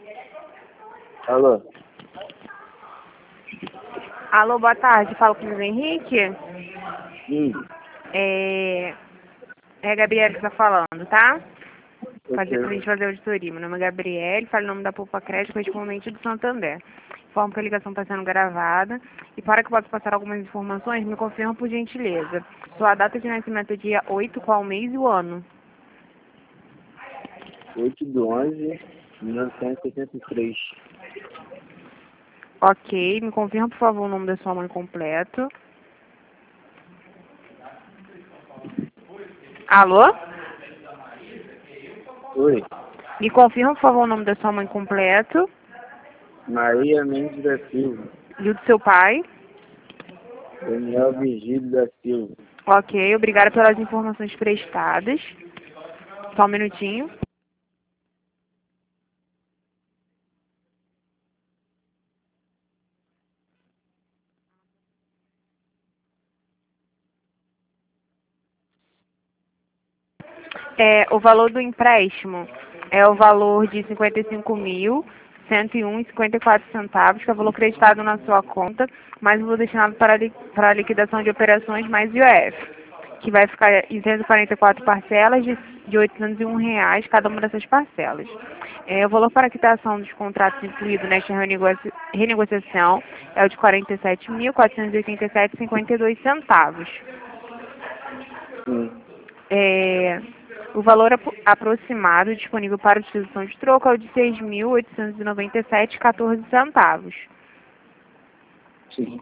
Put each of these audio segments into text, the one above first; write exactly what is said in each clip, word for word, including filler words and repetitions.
Alô? Alô, boa tarde. Falo com o Luiz Henrique. Hum, É, é a Gabriele que está falando, tá? Fazer, pra ok. gente fazer auditoria. Meu nome é Gabriele, falo o nome da Poupa Crédito, correspondente do Santander. Informo que a ligação está sendo gravada. E para que eu possa passar algumas informações, me confirma por gentileza. Sua data de nascimento é dia oito, qual mês e o ano? oito de onze de mil novecentos e setenta e três. Ok, me confirma, por favor, o nome da sua mãe completo. Alô? Oi, Me confirma, por favor, o nome da sua mãe completo. Maria Mendes da Silva. E o do seu pai. Daniel Virgílio da Silva. Ok, obrigada pelas informações prestadas. Só um minutinho. É, o valor do empréstimo é o valor de cinquenta e cinco mil, cento e um e cinquenta e quatro centavos, que é o valor creditado na sua conta, mais o valor destinado para, li, para a liquidação de operações mais I O F, que vai ficar em cento e quarenta e quatro parcelas de, de oitocentos e um reais cada uma dessas parcelas. É, o valor para a quitação dos contratos incluído nesta renegocia, renegociação é o de quarenta e sete mil, quatrocentos e oitenta e sete reais e cinquenta e dois centavos. Sim, É, o valor apro- aproximado disponível para utilização de troco é o de seis mil oitocentos e noventa e sete reais e quatorze centavos. sim.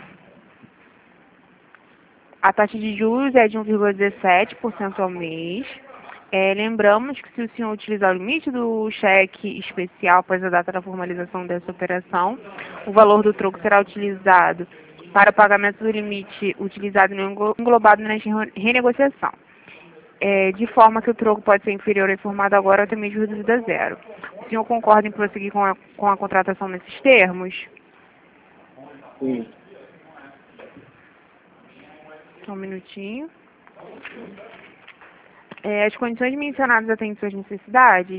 A taxa de juros é de um vírgula dezessete por cento ao mês. É, lembramos que se o senhor utilizar o limite do cheque especial após a data da formalização dessa operação, o valor do troco será utilizado para o pagamento do limite utilizado e não englo- englobado nesta re- renegociação. É, de forma que o troco pode ser inferior ao informado agora ou até mesmo reduzido a zero. O senhor concorda em prosseguir com a, com a contratação nesses termos? Sim. Só um minutinho. É, as condições mencionadas atendem suas necessidades?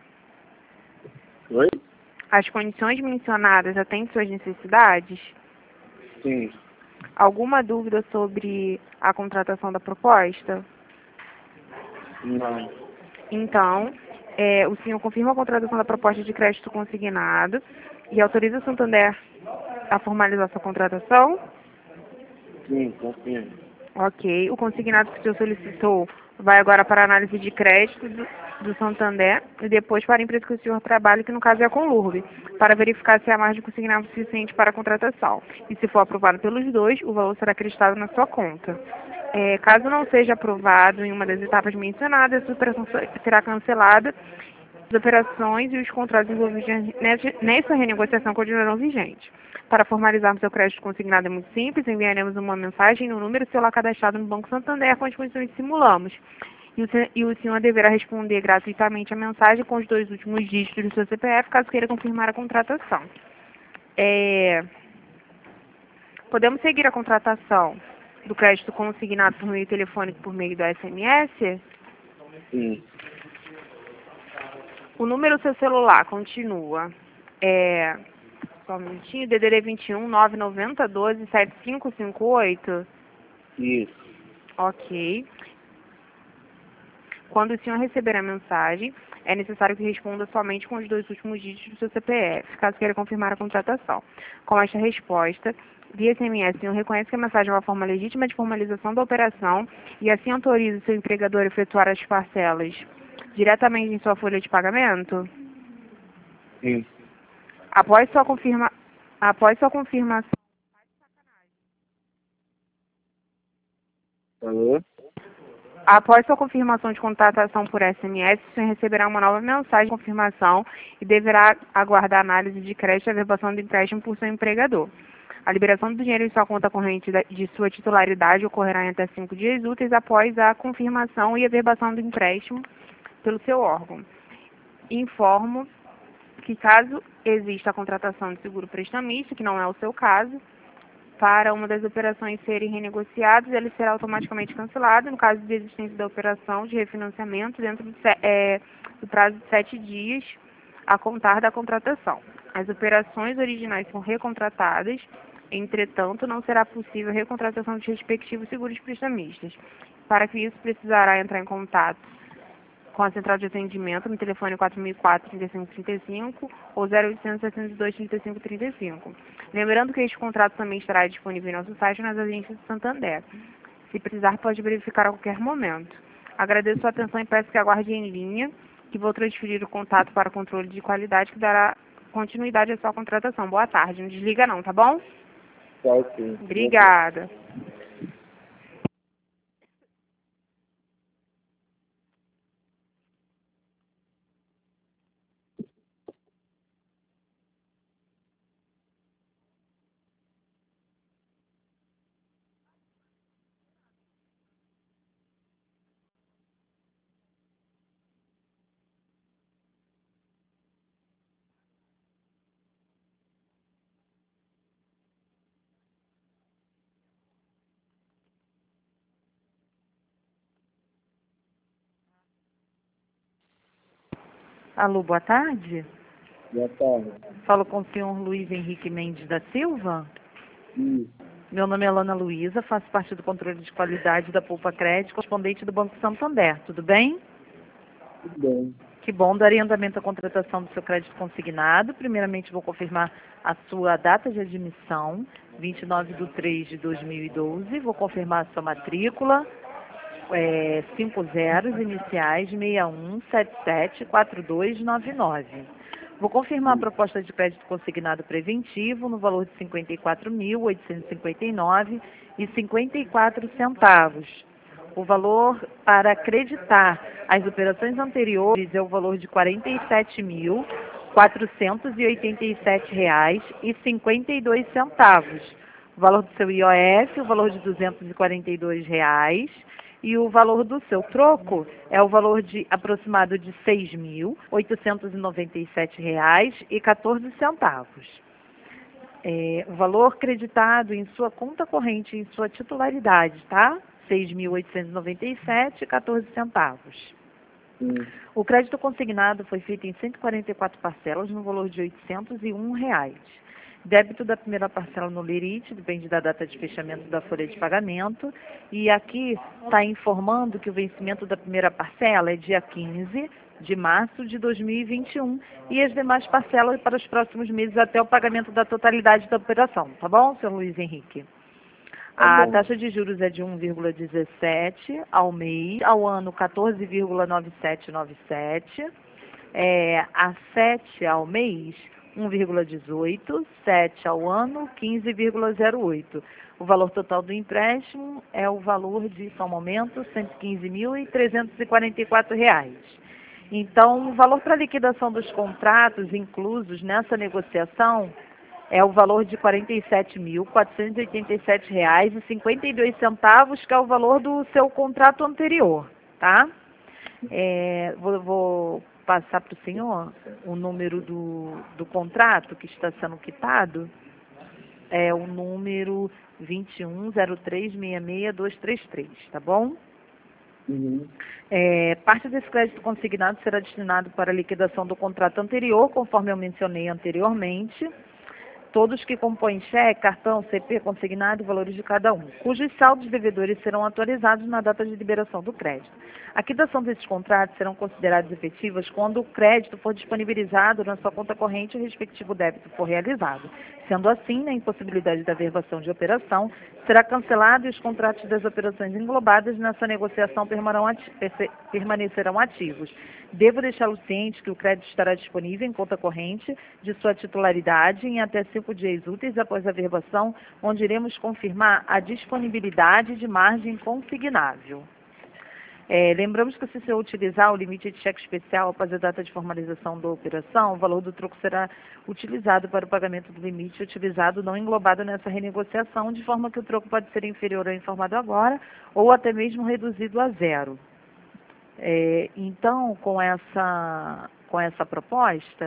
Oi? As condições mencionadas atendem suas necessidades? Sim. Alguma dúvida sobre a contratação da proposta? Não. Então, é, o senhor confirma a contratação da proposta de crédito consignado e autoriza o Santander a formalizar sua contratação? Sim, confirmo. Ok. O consignado que o senhor solicitou vai agora para a análise de crédito do, do Santander e depois para a empresa que o senhor trabalha, que no caso é a Conlurb, para verificar se há margem consignado suficiente para a contratação. E se for aprovado pelos dois, o valor será acreditado na sua conta. É, caso não seja aprovado em uma das etapas mencionadas, essa operação será cancelada. As operações e os contratos envolvidos nessa nessa renegociação continuarão vigentes. Para formalizarmos seu crédito consignado é muito simples, enviaremos uma mensagem no número celular cadastrado no Banco Santander com as condições que simulamos. E o, se- e o senhor deverá responder gratuitamente a mensagem com os dois últimos dígitos do seu C P F, caso queira confirmar a contratação. É, podemos seguir a contratação do crédito consignado por meio telefônico por meio do S M S? Sim. O número do seu celular continua. É, só um minutinho, D D D vinte e um, nove nove zero, um dois, sete cinco cinco oito. Isso. Ok. Quando o senhor receber a mensagem, é necessário que responda somente com os dois últimos dígitos do seu C P F, caso queira confirmar a contratação. Com esta resposta, via S M S, o senhor reconhece que a mensagem é uma forma legítima de formalização da operação e assim autoriza o seu empregador a efetuar as parcelas diretamente em sua folha de pagamento? Sim. Após sua, confirma... Após sua confirmação, Alô? Após sua confirmação de contratação por S M S, o senhor receberá uma nova mensagem de confirmação e deverá aguardar análise de crédito e averbação do empréstimo por seu empregador. A liberação do dinheiro em sua conta corrente da- de sua titularidade ocorrerá em até cinco dias úteis após a confirmação e averbação do empréstimo pelo seu órgão. Informo que caso exista a contratação de seguro prestamista, que não é o seu caso, para uma das operações serem renegociadas, ele será automaticamente cancelado no caso de existência da operação de refinanciamento dentro do, se- é, do prazo de sete dias a contar da contratação. As operações originais são recontratadas, entretanto, não será possível a recontratação dos respectivos seguros prestamistas. Para que isso, precisará entrar em contato com a central de atendimento no telefone quatro mil e quatro, trinta e cinco trinta e cinco ou zero oitocentos, setecentos e dois, trinta e cinco trinta e cinco. Lembrando que este contrato também estará disponível em nosso site nas agências de Santander. Se precisar, pode verificar a qualquer momento. Agradeço a sua atenção e peço que aguarde em linha, que vou transferir o contato para o controle de qualidade, que dará continuidade à sua contratação. Boa tarde. Não desliga não, tá bom? Tá, ok. Obrigada. Alô, boa tarde. Boa tarde. Falo com o senhor Luiz Henrique Mendes da Silva. Isso. Meu nome é Alana Luiza, faço parte do controle de qualidade da Poupa Crédito, correspondente do Banco Santander. Tudo bem? Tudo bem. Que bom, darei andamento à contratação do seu crédito consignado. Primeiramente, vou confirmar a sua data de admissão, vinte e nove de três de dois mil e doze. Vou confirmar a sua matrícula, é, cinco zeros iniciais, seis um sete sete quatro dois nove nove. Vou confirmar a proposta de crédito consignado preventivo no valor de cinquenta e quatro mil, oitocentos e cinquenta e nove reais e cinquenta e quatro centavos. O valor para acreditar as operações anteriores é o valor de quarenta e sete mil, quatrocentos e oitenta e sete reais e cinquenta e dois centavos. O valor do seu I O F, o valor de duzentos e quarenta e dois reais. E o valor do seu troco é o valor de aproximado de seis mil, oitocentos e noventa e sete reais e quatorze centavos. É, o valor creditado em sua conta corrente, em sua titularidade, tá? seis mil, oitocentos e noventa e sete reais e quatorze centavos. Sim. O crédito consignado foi feito em cento e quarenta e quatro parcelas no valor de oitocentos e um reais. Débito da primeira parcela no lerite, depende da data de fechamento da folha de pagamento. E aqui está informando que o vencimento da primeira parcela é dia quinze de março de dois mil e vinte e um e as demais parcelas para os próximos meses até o pagamento da totalidade da operação. Tá bom, senhor Luiz Henrique? Tá A bom. taxa de juros é de um vírgula dezessete ao mês, ao ano quatorze vírgula nove sete nove sete, é, a sete ao mês um vírgula dezoito, sete ao ano, quinze vírgula zero oito. O valor total do empréstimo é o valor de, só um momento, cento e quinze mil, trezentos e quarenta e quatro reais. Então, o valor para liquidação dos contratos inclusos nessa negociação é o valor de quarenta e sete mil, quatrocentos e oitenta e sete reais e cinquenta e dois centavos, que é o valor do seu contrato anterior, tá? É, vou, vou passar para o senhor o número do, do contrato que está sendo quitado, é o número vinte e um zero três seis seis dois três três, tá bom? Uhum. É, parte desse crédito consignado será destinado para a liquidação do contrato anterior, conforme eu mencionei anteriormente. Todos que compõem cheque, cartão, C P consignado e valores de cada um, cujos saldos devedores serão atualizados na data de liberação do crédito. A quitação desses contratos serão considerados efetivas quando o crédito for disponibilizado na sua conta corrente e o respectivo débito for realizado. Sendo assim, na impossibilidade da averbação de operação, será cancelado e os contratos das operações englobadas nessa negociação permanecerão ativos. Devo deixá-lo ciente que o crédito estará disponível em conta corrente de sua titularidade em até cinco dias úteis após a averbação, onde iremos confirmar a disponibilidade de margem consignável. É, lembramos que se o senhor utilizar o limite de cheque especial após a data de formalização da operação, o valor do troco será utilizado para o pagamento do limite utilizado não englobado nessa renegociação, de forma que o troco pode ser inferior ao informado agora ou até mesmo reduzido a zero. É, então, com essa, com essa proposta,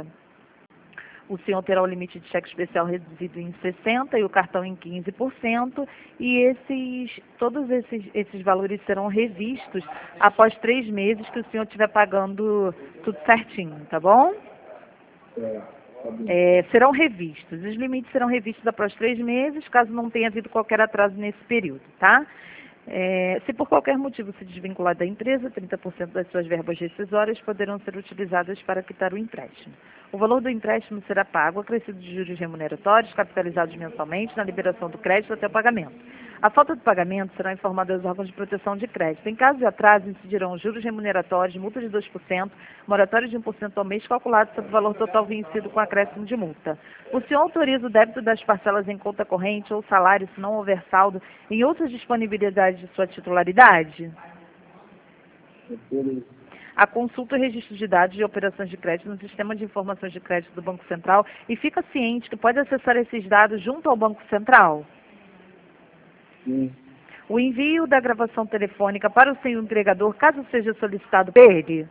o senhor terá o limite de cheque especial reduzido em sessenta por cento e o cartão em quinze por cento, e esses, todos esses, esses valores serão revistos após três meses que o senhor estiver pagando tudo certinho, tá bom? É, tá bem. É, serão revistos. Os limites serão revistos após três meses, caso não tenha havido qualquer atraso nesse período, tá? É, se por qualquer motivo se desvincular da empresa, trinta por cento das suas verbas rescisórias poderão ser utilizadas para quitar o empréstimo. O valor do empréstimo será pago acrescido de juros remuneratórios, capitalizados mensalmente, na liberação do crédito até o pagamento. A falta de pagamento será informada aos órgãos de proteção de crédito. Em caso de atraso, incidirão juros remuneratórios, multa de dois por cento, moratório de um por cento ao mês, calculado sobre o valor total vencido com acréscimo de multa. O senhor autoriza o débito das parcelas em conta corrente ou salário, se não houver saldo, em outras disponibilidades de sua titularidade? Autorizo. A consulta e registro de dados de operações de crédito no Sistema de Informações de Crédito do Banco Central e fica ciente que pode acessar esses dados junto ao Banco Central? Sim. O envio da gravação telefônica para o seu entregador, caso seja solicitado por ele?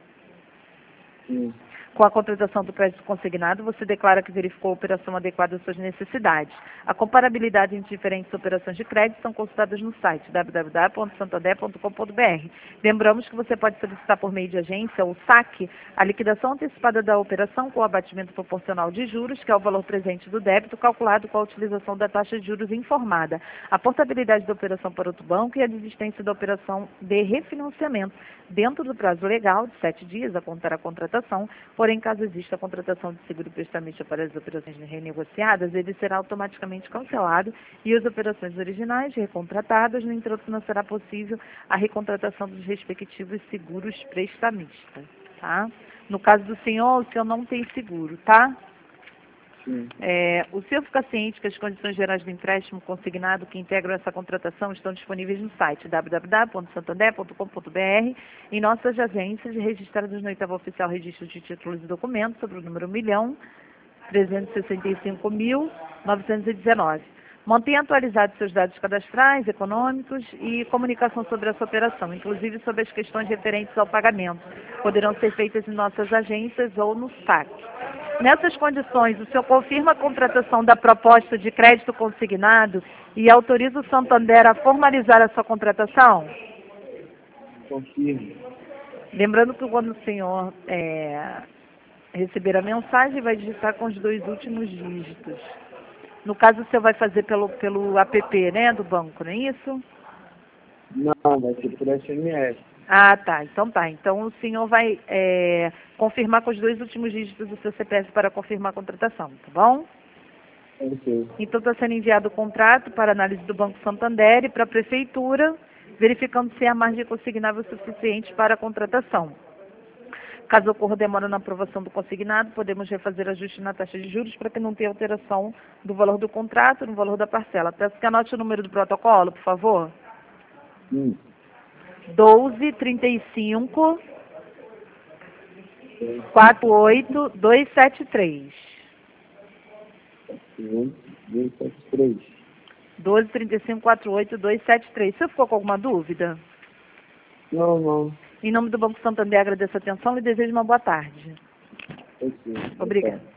Sim. Com a contratação do crédito consignado, você declara que verificou a operação adequada às suas necessidades. A comparabilidade entre diferentes operações de crédito são consultadas no site w w w ponto santander ponto com ponto b r. Lembramos que você pode solicitar por meio de agência ou saque a liquidação antecipada da operação com o abatimento proporcional de juros, que é o valor presente do débito, calculado com a utilização da taxa de juros informada, a portabilidade da operação para outro banco e a desistência da operação de refinanciamento, dentro do prazo legal de sete dias a contar a contratação. Porém, caso exista a contratação de seguro prestamista para as operações renegociadas, ele será automaticamente cancelado e as operações originais recontratadas. No entanto, não será possível a recontratação dos respectivos seguros prestamistas, tá? No caso do senhor, o senhor não tem seguro, tá? Sim. É, o senhor fica ciente que as condições gerais do empréstimo consignado que integram essa contratação estão disponíveis no site w w w ponto santander ponto com ponto b r, em nossas agências registradas no oitavo Oficial Registro de Títulos e Documentos, sobre o número um milhão trezentos e sessenta e cinco mil novecentos e dezenove. Mantenha atualizados seus dados cadastrais, econômicos e comunicação sobre essa operação, inclusive sobre as questões referentes ao pagamento. Poderão ser feitas em nossas agências ou no saque. Nessas condições, o senhor confirma a contratação da proposta de crédito consignado e autoriza o Santander a formalizar a sua contratação? Confirmo. Lembrando que quando o senhor é, receber a mensagem, vai digitar com os dois últimos dígitos. No caso, o senhor vai fazer pelo, pelo app, né, do banco, não é isso? Não, vai ser por S M S. Ah, tá. Então tá. Então o senhor vai é, confirmar com os dois últimos dígitos do seu C P F para confirmar a contratação, tá bom? Ok. Então está sendo enviado o contrato para análise do Banco Santander e para a Prefeitura, verificando se há margem consignável suficiente para a contratação. Caso ocorra demora na aprovação do consignado, podemos refazer ajuste na taxa de juros para que não tenha alteração do valor do contrato, no valor da parcela. Peço que anote o número do protocolo, por favor. Sim. doze, trinta e cinco, quarenta e oito, duzentos e setenta e três. duzentos e setenta e três. doze, trinta e cinco, quarenta e oito, duzentos e setenta e três. Você ficou com alguma dúvida? Não, não. Em nome do Banco Santander, agradeço a atenção e desejo uma boa tarde. Ok. Obrigada.